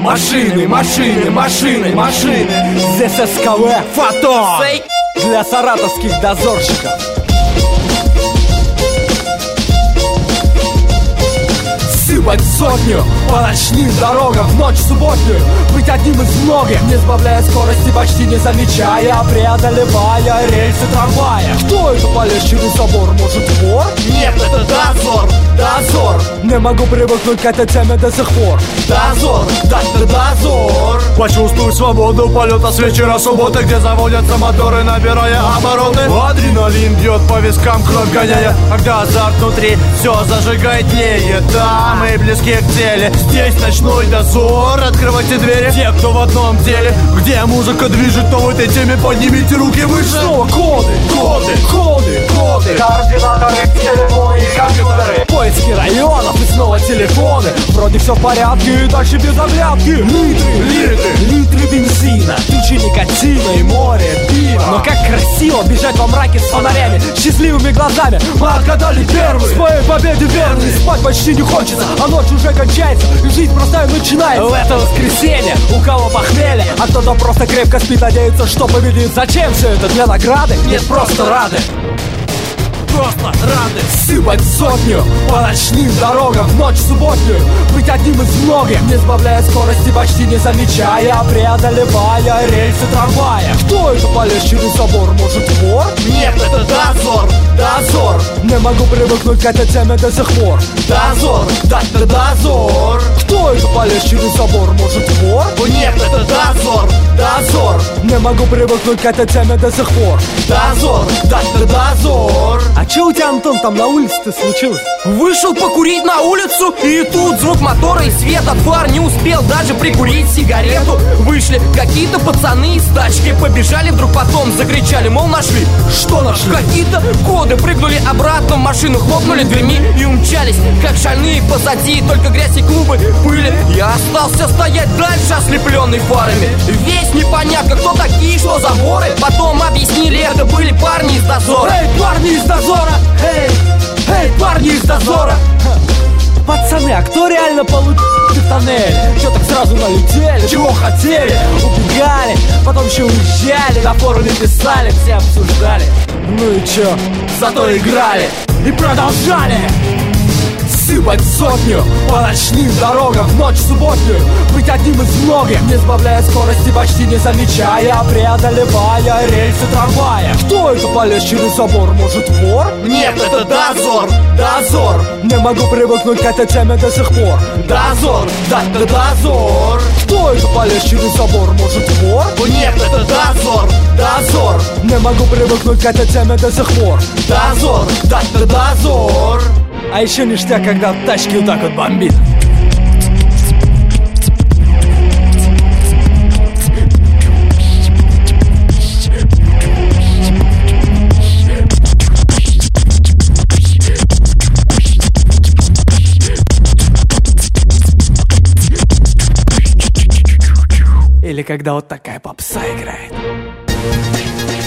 Машины, машины, машины, машины. Здесь СКВ Фотон для саратовских дозорщиков. Сыпать сотню по ночным дорогам в ночь субботнюю, быть одним из многих, не сбавляя скорости, почти не замечая, преодолевая рельсы трамвая. Кто это полез через забор, может вор? Нет, это дозор, дозор. Не могу привыкнуть к этой теме до сих пор. Дозор, дозор. Почувствуй свободу полета с вечера субботы, где заводятся моторы, набирая обороты. Адреналин бьет по вискам, кровь гоняя, когда азарт внутри все зажигает, тлеет. Да, мы близки к цели. Здесь ночной дозор. Открывайте двери, те, кто в одном деле. Где музыка движет, то в этой теме поднимите руки выше. Снова коды, коды, коды, коды. Координаторы, телефоны и компьютеры. Поиски районов и снова телефоны. Вроде все в порядке, и дальше без оглядки. Литры бензина, тучи никотина и море пива. Но как красиво бежать во мраке с фонарями, счастливыми глазами. Мы отгадали первые, своей победе верны. Спать почти не хочется, а ночь уже кончается, и жизнь простая начинается. В это воскресенье у кого похмелье, а кто-то просто крепко спит, надеется, что победит. Зачем все это? Для награды? Нет, просто рады. Просто рады сыпать сотню по ночным дорогам в ночь субботнюю, быть одним из многих, не сбавляя скорости, почти не замечая, преодолевая рельсы трамвая. Кто это полез через забор, может вор? Нет, это дозор, дозор. Не могу привыкнуть к этой теме до сих пор. Дозор, дозор. Кто это полез через забор, может вор? Нет, это дозор, дозор. Не могу привыкнуть к этой теме до сих пор. Дозор, дозор. А че у тебя, Антон, там на улице-то случилось? Вышел покурить на улицу, и тут звук мотора и свет от фар. Не успел даже прикурить сигарету. Вышли какие-то пацаны из тачки, побежали вдруг потом, закричали, мол, нашли. Что нашли? Какие-то коды, прыгнули обратно в машину, хлопнули дверьми и умчались, как шальные позади, только грязь и клубы пыли. Я остался стоять дальше, ослепленный фарами. Весь непонятно, кто такие, что за воры. Потом объяснили, это были парни из дозора. Эй, парни из дозора! Эй, парни из дозора! Пацаны, а кто реально получил в тоннеле? Чё так сразу налетели? Чего хотели? Убегали, потом еще уезжали, на форуме писали, все обсуждали. Ну и чё? Зато играли и продолжали сыпать сотню по ночным дорогам в ночь субботнюю, быть одним из многих, не сбавляя скорости, почти не замечая, преодолевая рельсы трамвая. Кто это полез через забор, может вор? Нет, это дозор, дозор. Не могу привыкнуть к этой теме до сих пор. Дозор, дозор. Кто это полез через забор, может вор? Нет, это дозор, дозор. Не могу привыкнуть к этой теме до сих пор. Дозор, дозор. А еще ништяк, когда в тачке вот так вот бомбит. Или когда вот такая попса играет.